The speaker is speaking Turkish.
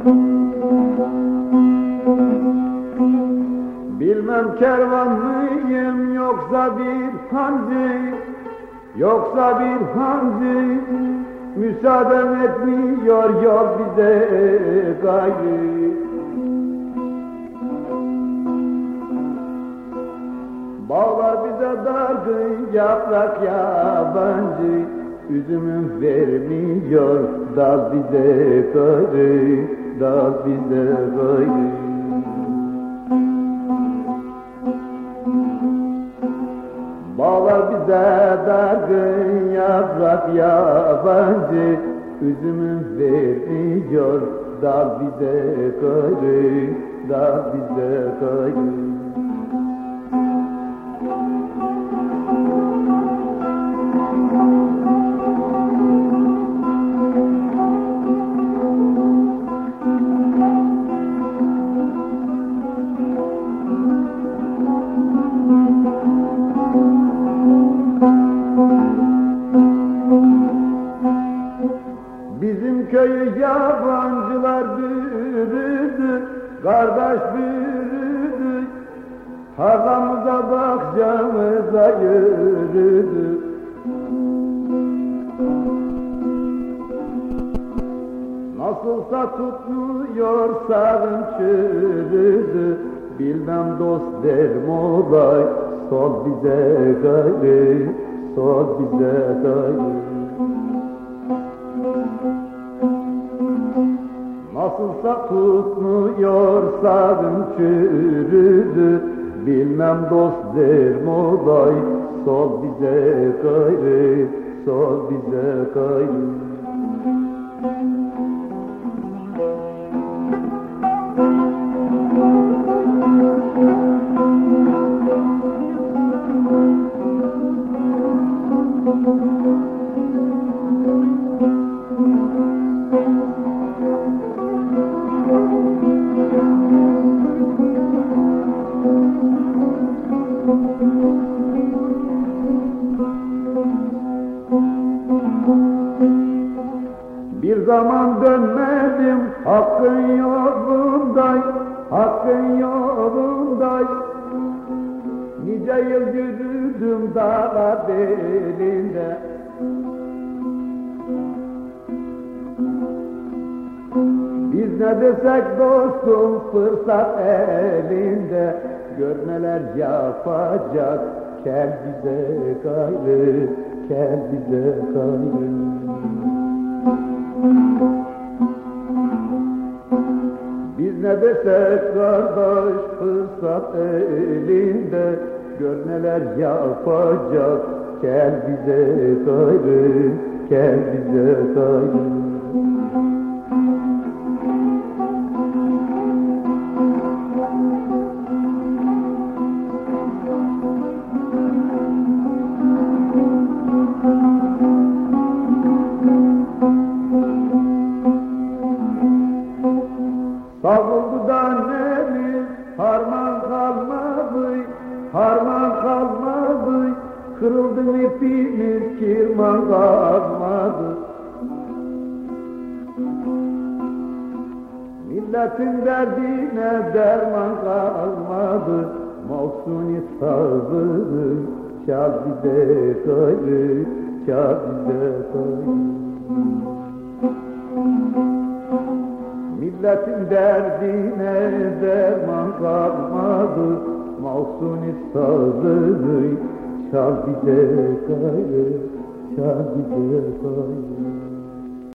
Bilmem kervan mıyım yoksa bir hancı, yoksa bir hancı, müsaaden etmiyor yol bize gayrı. Bağlar bize dargın, yaprak yabancı, üzümün vermiyor dal bize gayrı, dal bize gayrı. Bağlar bize dargın, yaprak yabancı, üzümün vermiyor dal bize gayrı, dal bize gayrı. Bizim köyü yabancılar bürüdü, kardeş bürüdü, tarlamıza bahçemize yürüdü. Nasılsa tutmuyor sağın çürüdü, bilmem dost derim olay, sol bize gayrı, sol bize gayrı. Nasılsa tutmuyor sağın çürüdü, bilmem dost derim olay, sol bize gayrı, sol bize gayrı. Bir zaman dönmedim hakkın yolunday, hakkın yolunday. Nice yıl yürüdüm dağlar belinde. Biz ne desek dostum fırsat elinde, gör neler yapacak, gel bize gayrı, gel bize gayrı. Biz ne desek kardeş fırsat elinde, gör neler yapacak, gel bize gayrı, gel bize gayrı. Savuldu da nemiz, harman kalmadı, harman kalmadı, kırıldı ipimiz, kirman kalmadı. Milletin derdine derman kalmadı, Mahsuni sazı, çal bize gayrı, çal bize gayrı. Milletin derdine derman kalmadı, Mahsuni sazı, çal bize gayrı, çal bize gayrı.